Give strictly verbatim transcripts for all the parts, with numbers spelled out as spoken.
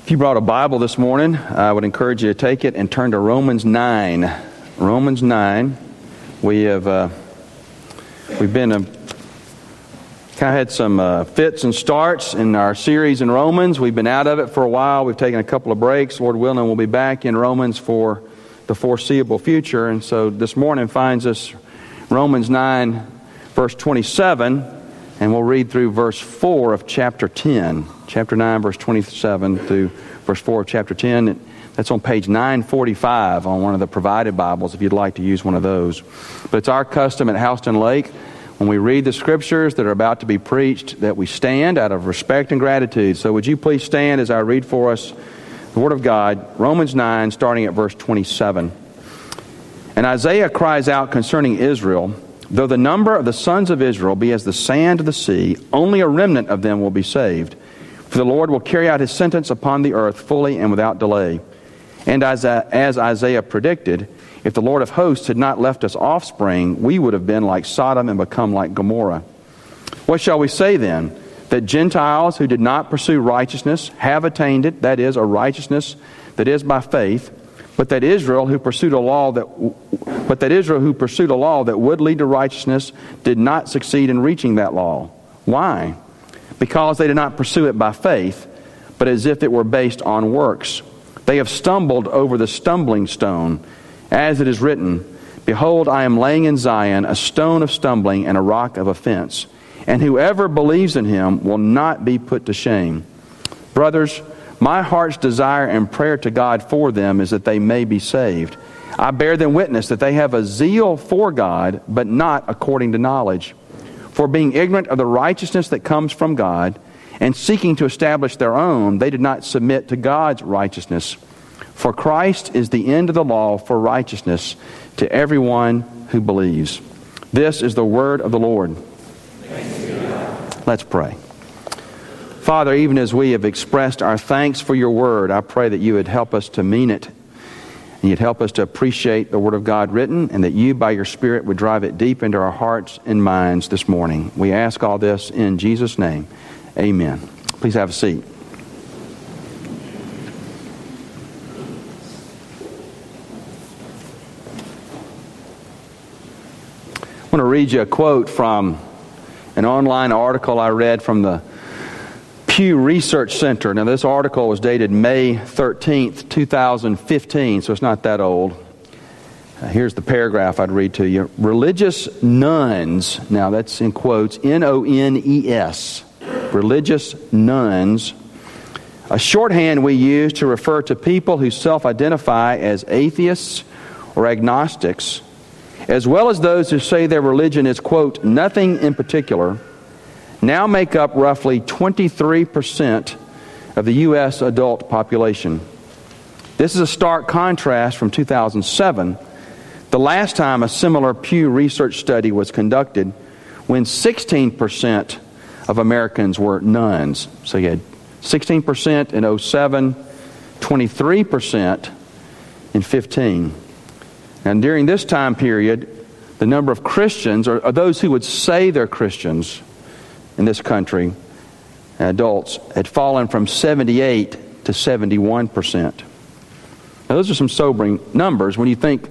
If you brought a Bible this morning, I would encourage you to take it and turn to Romans nine. Romans nine. We have uh, we've been uh, kind of had some uh, fits and starts in our series in Romans. We've been out of it for a while. We've taken a couple of breaks. Lord willing, we'll be back in Romans for the foreseeable future. And so this morning finds us Romans nine, verse twenty-seven, and we'll read through verse four of chapter ten. Chapter nine, verse twenty-seven through verse four of chapter ten. That's on page nine forty-five on one of the provided Bibles if you'd like to use one of those. But it's our custom at Houston Lake, when we read the Scriptures that are about to be preached, that we stand out of respect and gratitude. So would you please stand as I read for us the Word of God, Romans nine, starting at verse twenty-seven. And Isaiah cries out concerning Israel, though the number of the sons of Israel be as the sand of the sea, only a remnant of them will be saved. For the Lord will carry out His sentence upon the earth fully and without delay. And as, as Isaiah predicted, if the Lord of hosts had not left us offspring, we would have been like Sodom and become like Gomorrah. What shall we say then? That Gentiles who did not pursue righteousness have attained it, that is, a righteousness that is by faith, but that Israel who pursued a law that but that Israel who pursued a law that would lead to righteousness did not succeed in reaching that law. Why? Because they did not pursue it by faith, but as if it were based on works. They have stumbled over the stumbling stone, as it is written, Behold, I am laying in Zion a stone of stumbling and a rock of offense, and whoever believes in Him will not be put to shame. Brothers, my heart's desire and prayer to God for them is that they may be saved. I bear them witness that they have a zeal for God, but not according to knowledge. For being ignorant of the righteousness that comes from God, and seeking to establish their own, they did not submit to God's righteousness. For Christ is the end of the law for righteousness to everyone who believes. This is the word of the Lord. Let's pray. Father, even as we have expressed our thanks for your word, I pray that you would help us to mean it, and you'd help us to appreciate the Word of God written, and that you, by your Spirit, would drive it deep into our hearts and minds this morning. We ask all this in Jesus' name. Amen. Please have a seat. I want to read you a quote from an online article I read from the Pew Research Center. Now, this article was dated May thirteenth, two thousand fifteen, so it's not that old. Uh, here's the paragraph I'd read to you. Religious nuns, now that's in quotes, N O N E S, religious nuns, a shorthand we use to refer to people who self-identify as atheists or agnostics, as well as those who say their religion is, quote, nothing in particular, now make up roughly twenty-three percent of the U S adult population. This is a stark contrast from two thousand seven, the last time a similar Pew Research study was conducted, when sixteen percent of Americans were nuns. So you had sixteen percent in oh seven, twenty-three percent in fifteen. And during this time period, the number of Christians, or, or those who would say they're Christians, in this country, adults, had fallen from seventy-eight to seventy-one percent. Now, those are some sobering numbers when you think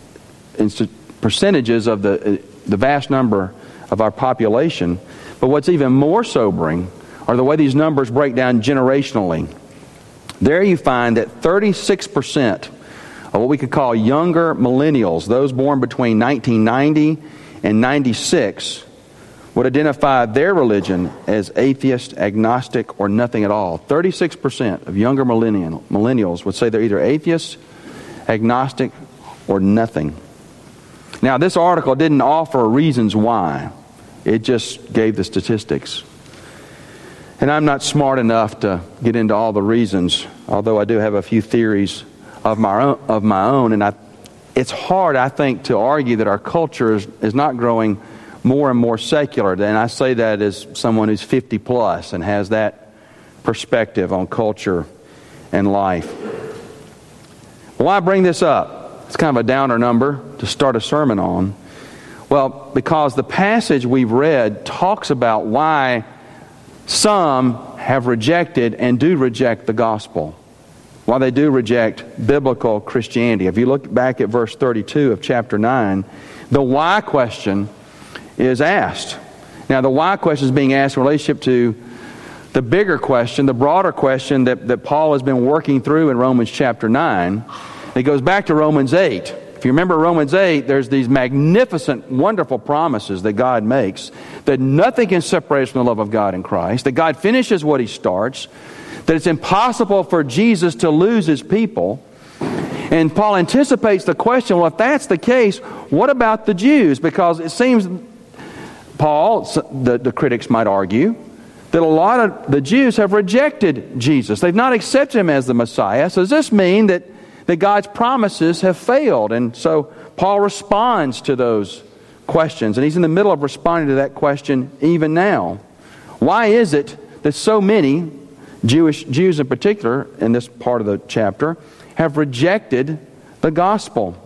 in percentages of the, the vast number of our population. But what's even more sobering are the way these numbers break down generationally. There you find that thirty-six percent of what we could call younger millennials, those born between nineteen ninety and ninety-six, would identify their religion as atheist, agnostic, or nothing at all. thirty-six percent of younger millennial, millennials would say they're either atheist, agnostic, or nothing. Now, this article didn't offer reasons why. It just gave the statistics. And I'm not smart enough to get into all the reasons, although I do have a few theories of my own, of my own. And I, it's hard, I think, to argue that our culture is, is not growing more and more secular. And I say that as someone who's fifty plus and has that perspective on culture and life. Why bring this up? It's kind of a downer number to start a sermon on. Well, because the passage we've read talks about why some have rejected and do reject the gospel. Why they do reject biblical Christianity. If you look back at verse thirty-two of chapter nine, the why question is asked. Now, the why question is being asked in relationship to the bigger question, the broader question that, that Paul has been working through in Romans chapter nine. It goes back to Romans eight. If you remember Romans eight, there's these magnificent, wonderful promises that God makes, that nothing can separate us from the love of God in Christ, that God finishes what He starts, that it's impossible for Jesus to lose His people. And Paul anticipates the question, well, if that's the case, what about the Jews? Because it seems, Paul, the, the critics might argue, that a lot of the Jews have rejected Jesus. They've not accepted Him as the Messiah. So does this mean that, that God's promises have failed? And so Paul responds to those questions. And he's in the middle of responding to that question even now. Why is it that so many Jewish Jews in particular, in this part of the chapter, have rejected the gospel?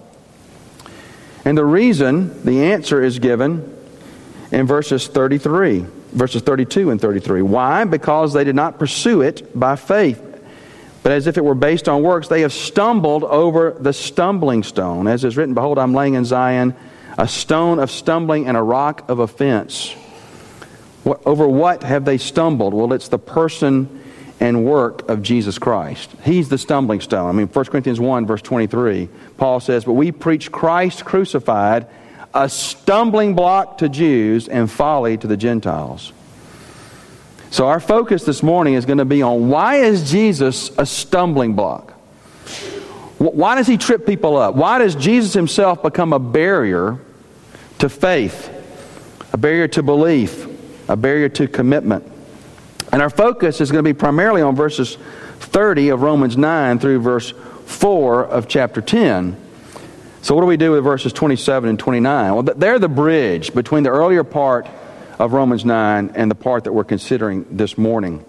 And the reason, the answer is given in verses thirty-three, verses thirty-two and thirty-three. Why? Because they did not pursue it by faith, but as if it were based on works. They have stumbled over the stumbling stone. As is written, behold, I'm laying in Zion a stone of stumbling and a rock of offense. What, over what have they stumbled? Well, it's the person and work of Jesus Christ. He's the stumbling stone. I mean, First Corinthians one, verse twenty-three, Paul says, but we preach Christ crucified, a stumbling block to Jews and folly to the Gentiles. So our focus this morning is going to be on, why is Jesus a stumbling block? Why does He trip people up? Why does Jesus Himself become a barrier to faith, a barrier to belief, a barrier to commitment? And our focus is going to be primarily on verses thirty of Romans nine through verse four of chapter ten. So what do we do with verses twenty-seven and twenty-nine? Well, they're the bridge between the earlier part of Romans nine and the part that we're considering this morning.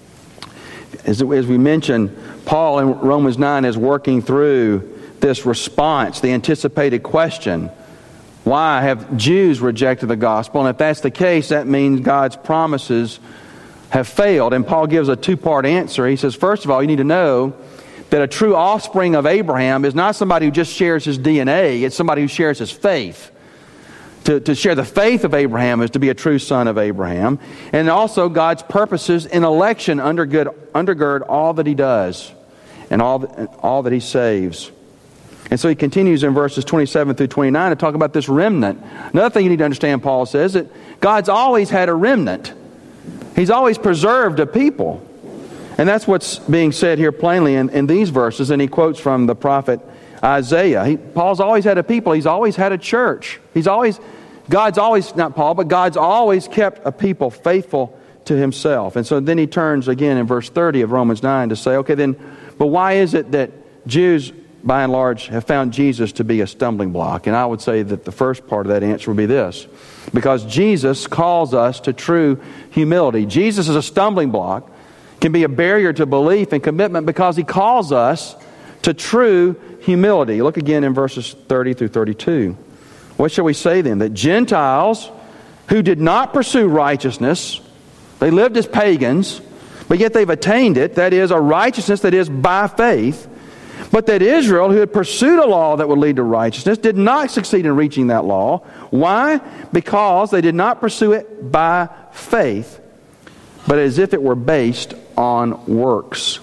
As, as we mentioned, Paul in Romans nine is working through this response, the anticipated question. Why have Jews rejected the gospel? And if that's the case, that means God's promises have failed. And Paul gives a two-part answer. He says, first of all, you need to know that a true offspring of Abraham is not somebody who just shares his D N A. It's somebody who shares his faith. To, to share the faith of Abraham is to be a true son of Abraham. And also God's purposes in election undergird, undergird all that He does and all, all that He saves. And so he continues in verses twenty-seven through twenty-nine to talk about this remnant. Another thing you need to understand, Paul says, that God's always had a remnant. He's always preserved a people. And that's what's being said here plainly in, in these verses. And he quotes from the prophet Isaiah. He, Paul's always had a people. He's always had a church. He's always, God's always, not Paul, but God's always kept a people faithful to Himself. And so then he turns again in verse thirty of Romans nine to say, okay then, but why is it that Jews, by and large, have found Jesus to be a stumbling block? And I would say that the first part of that answer would be this. Because Jesus calls us to true humility. Jesus is a stumbling block, can be a barrier to belief and commitment because He calls us to true humility. Look again in verses thirty through thirty-two. What shall we say then? That Gentiles who did not pursue righteousness, they lived as pagans, but yet they've attained it, that is, a righteousness that is by faith. But that Israel, who had pursued a law that would lead to righteousness, did not succeed in reaching that law. Why? Because they did not pursue it by faith, but as if it were based on works.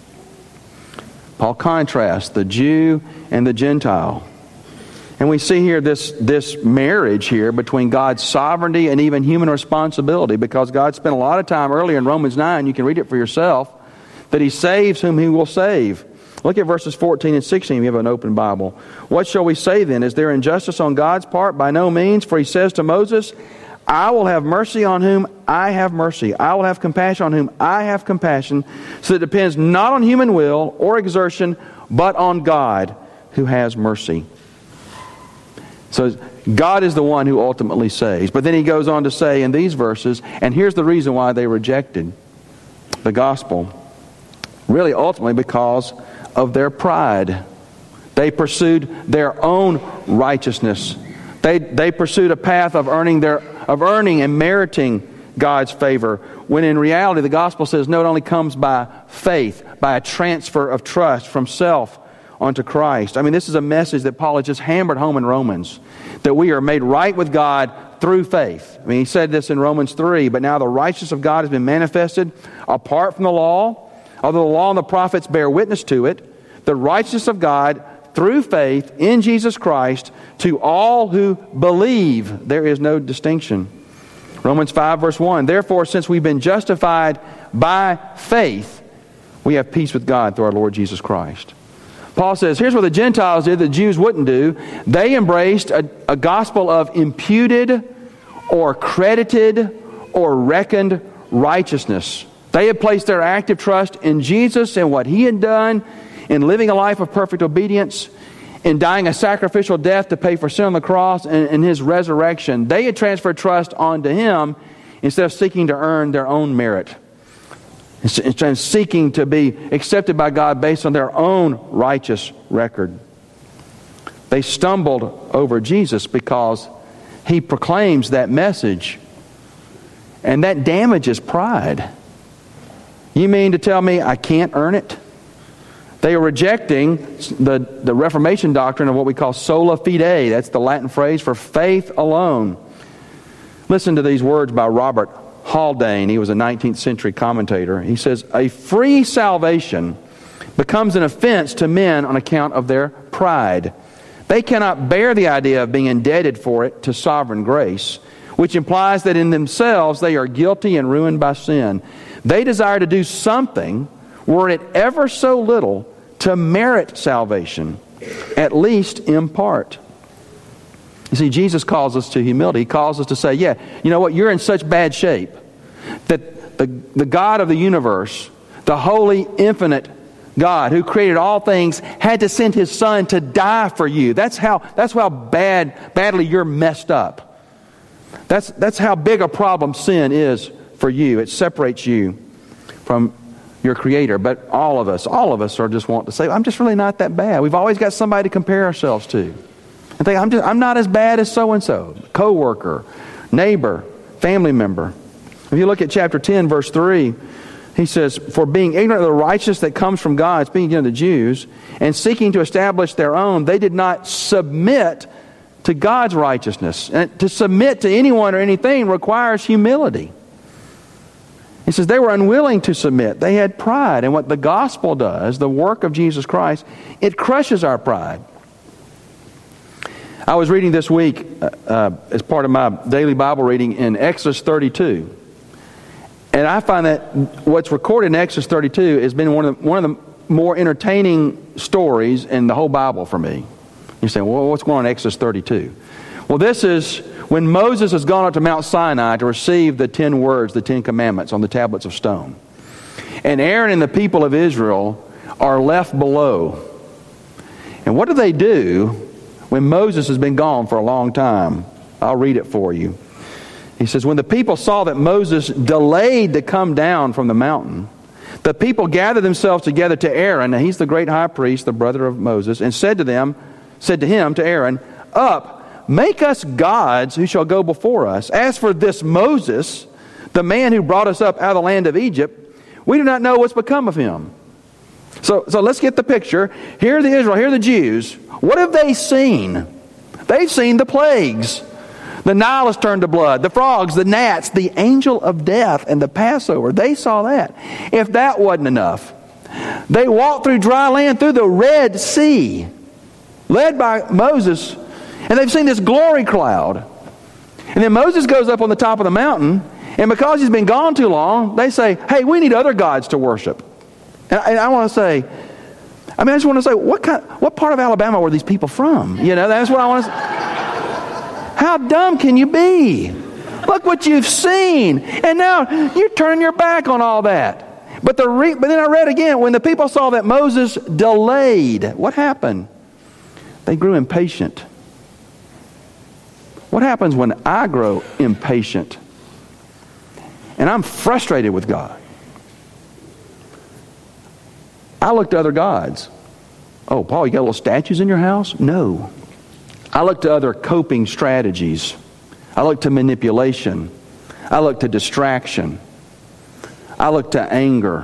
Paul contrasts the Jew and the Gentile. And we see here this, this marriage here between God's sovereignty and even human responsibility, because God spent a lot of time earlier in Romans nine, you can read it for yourself, that He saves whom He will save. Look at verses fourteen and sixteen if you have an open Bible. What shall we say then? Is there injustice on God's part? By no means. For He says to Moses, I will have mercy on whom I have mercy. I will have compassion on whom I have compassion. So it depends not on human will or exertion, but on God who has mercy. So God is the one who ultimately saves. But then he goes on to say in these verses, and here's the reason why they rejected the gospel. Really, ultimately, because of their pride. They pursued their own righteousness. They, they pursued a path of earning their of earning and meriting God's favor, when in reality the gospel says, no, it only comes by faith, by a transfer of trust from self onto Christ. I mean, this is a message that Paul has just hammered home in Romans, that we are made right with God through faith. I mean, he said this in Romans three, but now the righteousness of God has been manifested apart from the law, although the law and the prophets bear witness to it, the righteousness of God through faith in Jesus Christ to all who believe. There is no distinction. Romans five verse one, therefore, since we've been justified by faith, we have peace with God through our Lord Jesus Christ. Paul says, here's what the Gentiles did that the Jews wouldn't do. They embraced a, a gospel of imputed or credited or reckoned righteousness. They had placed their active trust in Jesus and what He had done, in living a life of perfect obedience, in dying a sacrificial death to pay for sin on the cross, and in His resurrection. They had transferred trust onto Him instead of seeking to earn their own merit, instead of seeking to be accepted by God based on their own righteous record. They stumbled over Jesus because He proclaims that message, and that damages pride. You mean to tell me I can't earn it? They are rejecting the, the Reformation doctrine of what we call sola fide. That's the Latin phrase for faith alone. Listen to these words by Robert Haldane. He was a nineteenth century commentator. He says, a free salvation becomes an offense to men on account of their pride. They cannot bear the idea of being indebted for it to sovereign grace, which implies that in themselves they are guilty and ruined by sin. They desire to do something, were it ever so little, to merit salvation, at least in part. You see, Jesus calls us to humility. He calls us to say, yeah, you know what, you're in such bad shape that the, the God of the universe, the holy, infinite God who created all things, had to send His Son to die for you. That's how, that's how bad, badly you're messed up. That's, that's how big a problem sin is for you. It separates you from your Creator. But all of us, all of us are just want to say, I'm just really not that bad. We've always got somebody to compare ourselves to. And think, I'm just, I'm not as bad as so-and-so, co-worker, neighbor, family member. If you look at chapter ten, verse three, he says, for being ignorant of the righteousness that comes from God, speaking of the Jews, and seeking to establish their own, they did not submit to God's righteousness. And to submit to anyone or anything requires humility. He says they were unwilling to submit. They had pride. And what the gospel does, the work of Jesus Christ, it crushes our pride. I was reading this week uh, uh, as part of my daily Bible reading in Exodus thirty-two. And I find that what's recorded in Exodus thirty-two has been one of the, one of the more entertaining stories in the whole Bible for me. You're saying, well, what's going on in Exodus thirty-two? Well, this is when Moses has gone up to Mount Sinai to receive the ten words, the Ten Commandments on the tablets of stone. And Aaron and the people of Israel are left below. And what do they do when Moses has been gone for a long time? I'll read it for you. He says, when the people saw that Moses delayed to come down from the mountain, the people gathered themselves together to Aaron, and he's the great high priest, the brother of Moses, and said to them, said to him, to Aaron, up, make us gods who shall go before us. As for this Moses, the man who brought us up out of the land of Egypt, we do not know what's become of him. So, so let's get the picture. Here are the Israel, here are the Jews. What have they seen? They've seen the plagues. The Nile has turned to blood, the frogs, the gnats, the angel of death, and the Passover. They saw that. If that wasn't enough, they walked through dry land, through the Red Sea, led by Moses, and they've seen this glory cloud. And then Moses goes up on the top of the mountain, and because he's been gone too long, they say, hey, we need other gods to worship. And I, and I want to say, I mean, I just want to say, what kind, what part of Alabama were these people from? You know, that's what I want to say. How dumb can you be? Look what you've seen. And now you're turning your back on all that. But the re- but then I read again, when the people saw that Moses delayed, what happened? They grew impatient. What happens when I grow impatient? And I'm frustrated with God. I look to other gods. Oh, Paul, you got little statues in your house? No. I look to other coping strategies. I look to manipulation. I look to distraction. I look to anger.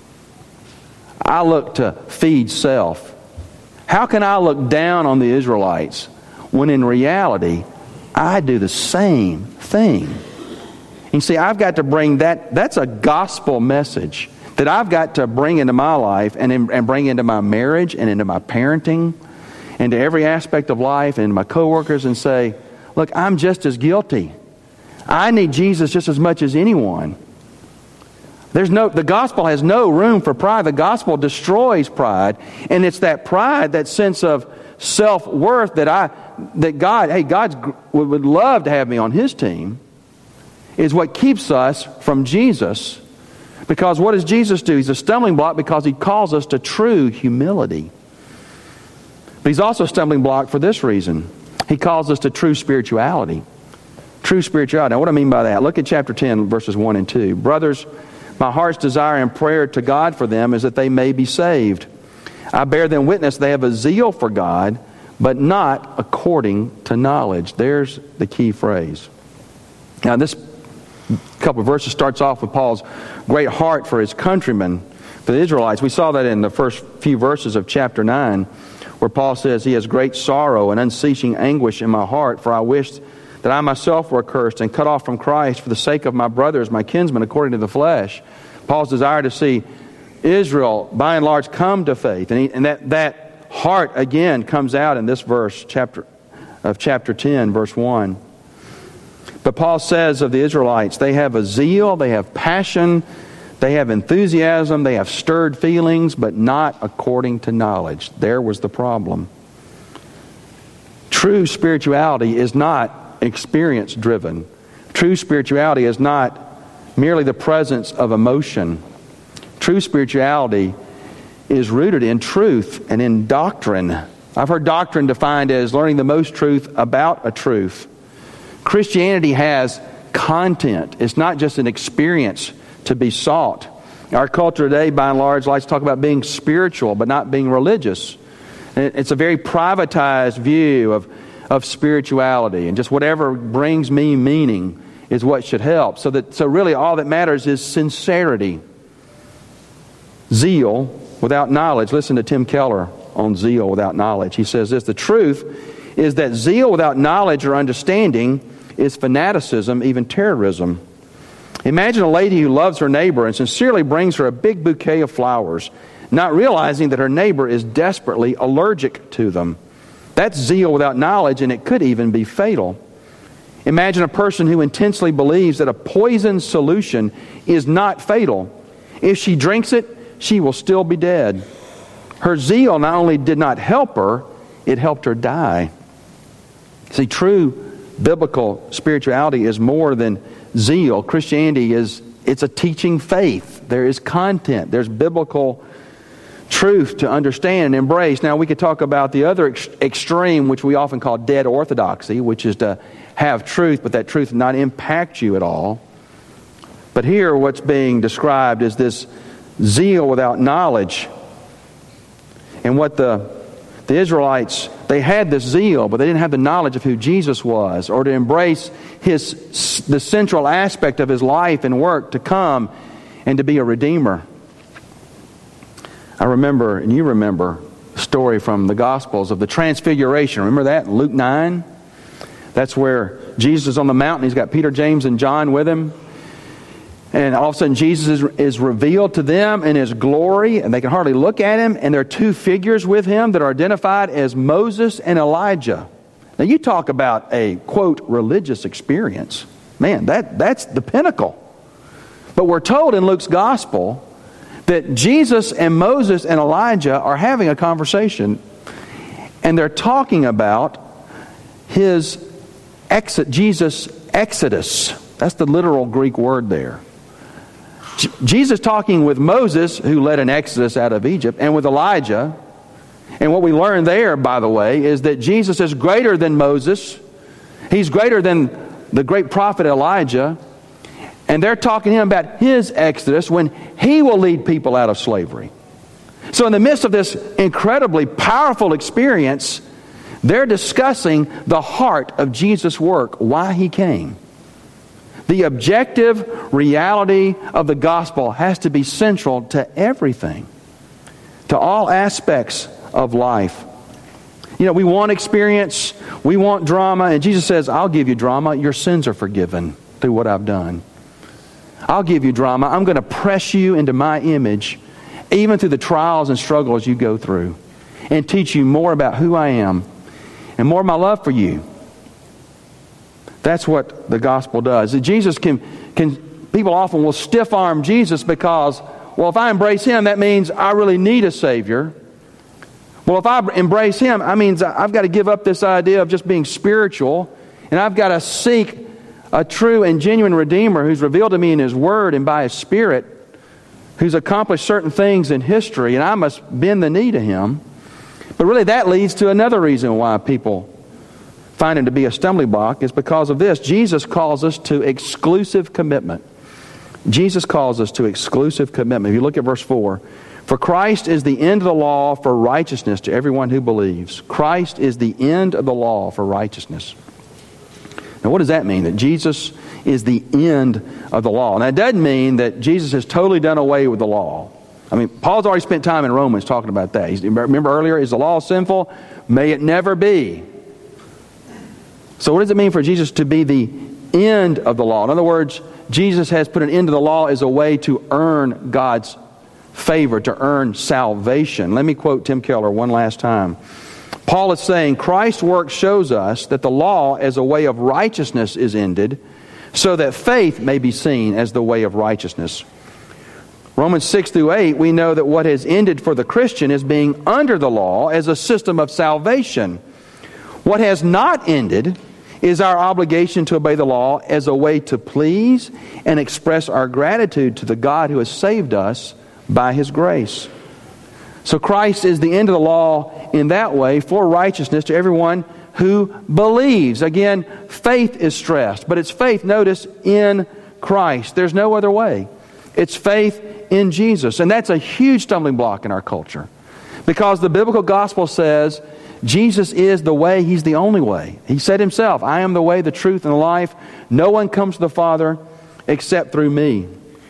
I look to feed self. How can I look down on the Israelites when in reality I do the same thing? You see, I've got to bring that, that's a gospel message that I've got to bring into my life and, in, and bring into my marriage and into my parenting and to every aspect of life and my coworkers and say, look, I'm just as guilty. I need Jesus just as much as anyone. There's no, the gospel has no room for pride. The gospel destroys pride. And it's that pride, that sense of self-worth that I, that God, hey, God would love to have me on His team, is what keeps us from Jesus. Because what does Jesus do? He's a stumbling block because He calls us to true humility. But He's also a stumbling block for this reason. He calls us to true spirituality. True spirituality. Now, what do I mean by that? Look at chapter ten, verses one and two. Brothers, my heart's desire and prayer to God for them is that they may be saved. I bear them witness they have a zeal for God, but not according to knowledge. There's the key phrase. Now, this couple of verses starts off with Paul's great heart for his countrymen, for the Israelites. We saw that in the first few verses of chapter nine, where Paul says, He has great sorrow and unceasing anguish in my heart, for I wish that I myself were accursed and cut off from Christ for the sake of my brothers, my kinsmen, according to the flesh. Paul's desire to see Israel, by and large, come to faith. And, he, and that, that heart, again, comes out in this verse chapter of chapter ten, verse one. But Paul says of the Israelites, they have a zeal, they have passion, they have enthusiasm, they have stirred feelings, but not according to knowledge. There was the problem. True spirituality is not experience-driven. True spirituality is not merely the presence of emotion. True spirituality is rooted in truth and in doctrine. I've heard doctrine defined as learning the most truth about a truth. Christianity has content. It's not just an experience to be sought. Our culture today, by and large, likes to talk about being spiritual, but not being religious. It's a very privatized view of, of spirituality, and just whatever brings me meaning is what should help. So that so really all that matters is sincerity. Zeal without knowledge. Listen to Tim Keller on zeal without knowledge. He says this, the truth is that zeal without knowledge or understanding is fanaticism, even terrorism. Imagine a lady who loves her neighbor and sincerely brings her a big bouquet of flowers, not realizing that her neighbor is desperately allergic to them. That's zeal without knowledge, and it could even be fatal. Imagine a person who intensely believes that a poison solution is not fatal. If she drinks it, she will still be dead. Her zeal not only did not help her, it helped her die. See, true biblical spirituality is more than zeal. Christianity is, it's a teaching faith. There is content. There's biblical truth to understand and embrace. Now, we could talk about the other ex- extreme, which we often call dead orthodoxy, which is to have truth, but that truth not impact you at all. But here, what's being described is this zeal without knowledge. And what the, the Israelites, they had this zeal, but they didn't have the knowledge of who Jesus was, or to embrace his the central aspect of his life and work to come and to be a redeemer. I remember, and you remember, a story from the Gospels of the Transfiguration. Remember that in Luke nine? That's where Jesus is on the mountain. He's got Peter, James, and John with him. And all of a sudden Jesus is, is revealed to them in His glory, and they can hardly look at Him. And there are two figures with Him that are identified as Moses and Elijah. Now you talk about a, quote, religious experience. Man, that, that's the pinnacle. But we're told in Luke's Gospel that Jesus and Moses and Elijah are having a conversation, and they're talking about his exit, Jesus' exodus. That's the literal Greek word there. J- Jesus talking with Moses, who led an exodus out of Egypt, and with Elijah. And what we learn there, by the way, is that Jesus is greater than Moses. He's greater than the great prophet Elijah. And they're talking to him about his exodus when he will lead people out of slavery. So in the midst of this incredibly powerful experience, they're discussing the heart of Jesus' work, why He came. The objective reality of the gospel has to be central to everything, to all aspects of life. You know, we want experience, we want drama, and Jesus says, I'll give you drama. Your sins are forgiven through what I've done. I'll give you drama. I'm going to press you into my image, even through the trials and struggles you go through, and teach you more about who I am and more of my love for you. That's what the gospel does. Jesus can, can people often will stiff-arm Jesus because, well, if I embrace Him, that means I really need a Savior. Well, if I embrace Him, I means I've got to give up this idea of just being spiritual, and I've got to seek a true and genuine Redeemer who's revealed to me in His Word and by His Spirit, who's accomplished certain things in history, and I must bend the knee to Him. But really that leads to another reason why people find Him to be a stumbling block, is because of this. Jesus calls us to exclusive commitment. Jesus calls us to exclusive commitment. If you look at verse four, for Christ is the end of the law for righteousness to everyone who believes. Christ is the end of the law for righteousness. Now what does that mean? That Jesus is the end of the law. Now it doesn't mean that Jesus has totally done away with the law. I mean, Paul's already spent time in Romans talking about that. He's, remember earlier, is the law sinful? May it never be. So what does it mean for Jesus to be the end of the law? In other words, Jesus has put an end to the law as a way to earn God's favor, to earn salvation. Let me quote Tim Keller one last time. Paul is saying, Christ's work shows us that the law as a way of righteousness is ended, so that faith may be seen as the way of righteousness. Romans six through eight, we know that what has ended for the Christian is being under the law as a system of salvation. What has not ended is our obligation to obey the law as a way to please and express our gratitude to the God who has saved us by His grace. So Christ is the end of the law in that way for righteousness to everyone who believes. Again, faith is stressed, but it's faith, notice, in Christ. There's no other way. It's faith in Jesus. And that's a huge stumbling block in our culture, because the biblical gospel says Jesus is the way. He's the only way. He said Himself, I am the way, the truth, and the life. No one comes to the Father except through me.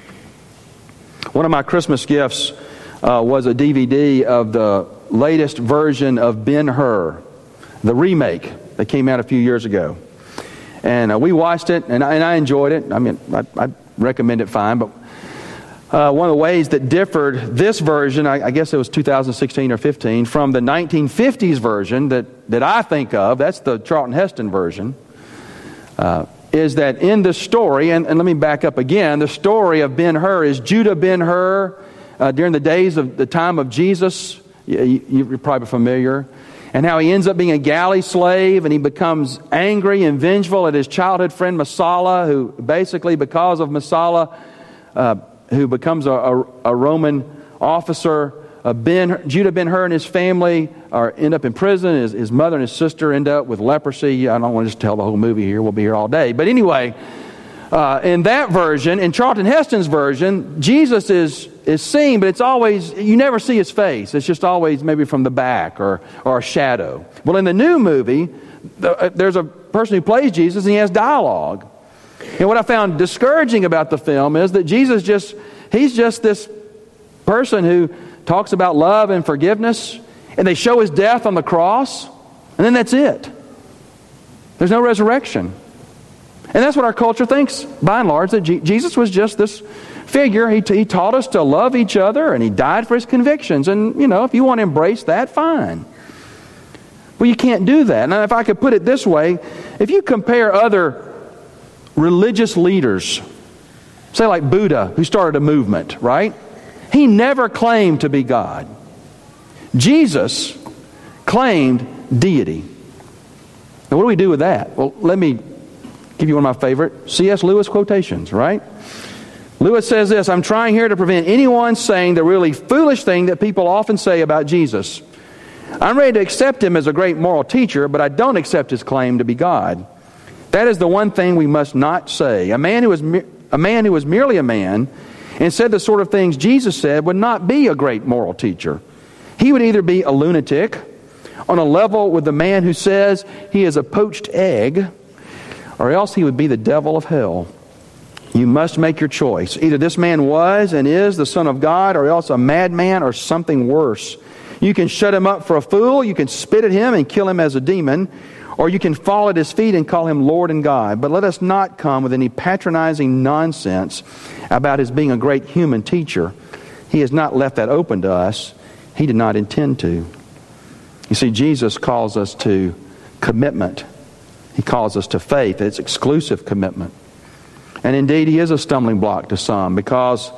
One of my Christmas gifts uh, was a D V D of the latest version of Ben-Hur, the remake that came out a few years ago. And uh, we watched it, and I, and I enjoyed it. I mean, I, I recommend it fine, but Uh, one of the ways that differed this version, I, I guess it was two thousand sixteen or fifteen, from the nineteen fifties version that, that I think of, that's the Charlton Heston version, uh, is that in the story, and, and let me back up again, the story of Ben-Hur is Judah Ben-Hur uh, during the days of the time of Jesus. You, you're probably familiar. And how he ends up being a galley slave, and he becomes angry and vengeful at his childhood friend Messala, who basically, because of Messala, uh, who becomes a, a, a Roman officer. Uh, ben, Judah Ben-Hur and his family are end up in prison. His, his mother and his sister end up with leprosy. I don't want to just tell the whole movie here. We'll be here all day. But anyway, uh, in that version, in Charlton Heston's version, Jesus is is seen, but it's always, you never see His face. It's just always maybe from the back or, or a shadow. Well, in the new movie, the, uh, there's a person who plays Jesus, and he has dialogue. And what I found discouraging about the film is that Jesus just, He's just this person who talks about love and forgiveness, and they show His death on the cross, and then that's it. There's no resurrection. And that's what our culture thinks, by and large, that G- Jesus was just this figure. He, t- he taught us to love each other, and He died for His convictions. And, you know, if you want to embrace that, fine. Well, you can't do that. Now, if I could put it this way, if you compare other religious leaders, say like Buddha, who started a movement, right? He never claimed to be God. Jesus claimed deity. Now what do we do with that? Well, let me give you one of my favorite C S Lewis quotations, right? Lewis says this, I'm trying here to prevent anyone saying the really foolish thing that people often say about Jesus. I'm ready to accept Him as a great moral teacher, but I don't accept His claim to be God. That is the one thing we must not say. A man who was me- a man who was merely a man and said the sort of things Jesus said would not be a great moral teacher. He would either be a lunatic on a level with the man who says he is a poached egg, or else he would be the devil of hell. You must make your choice. Either this man was and is the Son of God, or else a madman, or something worse. You can shut him up for a fool, you can spit at him and kill him as a demon, or you can fall at his feet and call him Lord and God. But let us not come with any patronizing nonsense about his being a great human teacher. He has not left that open to us. He did not intend to. You see, Jesus calls us to commitment. He calls us to faith. It's exclusive commitment. And indeed, He is a stumbling block to some, because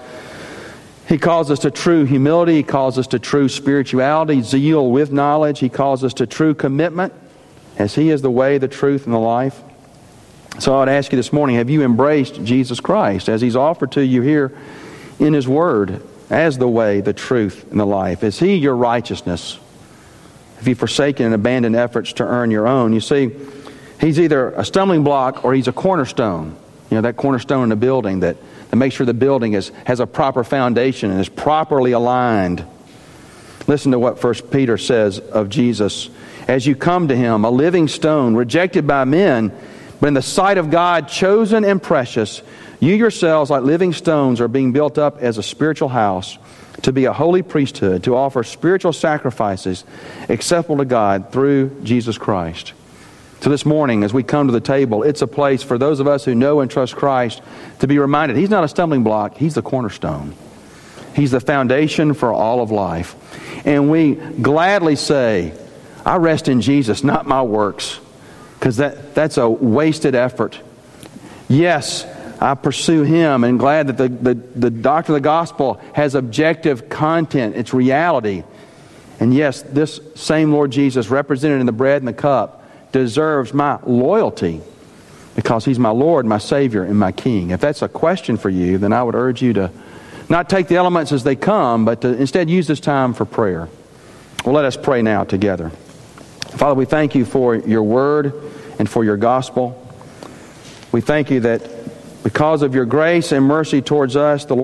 He calls us to true humility. He calls us to true spirituality, zeal with knowledge. He calls us to true commitment, as He is the way, the truth, and the life. So I would ask you this morning, have you embraced Jesus Christ as He's offered to you here in His Word as the way, the truth, and the life? Is He your righteousness? Have you forsaken and abandoned efforts to earn your own? You see, He's either a stumbling block or He's a cornerstone. You know, that cornerstone in the building that, that makes sure the building is, has a proper foundation and is properly aligned. Listen to what First Peter says of Jesus. As you come to Him, a living stone, rejected by men, but in the sight of God, chosen and precious, you yourselves, like living stones, are being built up as a spiritual house, to be a holy priesthood, to offer spiritual sacrifices acceptable to God through Jesus Christ. So this morning, as we come to the table, it's a place for those of us who know and trust Christ to be reminded He's not a stumbling block, He's the cornerstone. He's the foundation for all of life. And we gladly say, I rest in Jesus, not my works, because that, that's a wasted effort. Yes, I pursue Him, and glad that the, the, the doctrine of the gospel has objective content, it's reality. And yes, this same Lord Jesus, represented in the bread and the cup, deserves my loyalty, because He's my Lord, my Savior, and my King. If that's a question for you, then I would urge you to not take the elements as they come, but to instead use this time for prayer. Well, let us pray now together. Father, we thank You for Your Word and for Your gospel. We thank You that because of Your grace and mercy towards us, the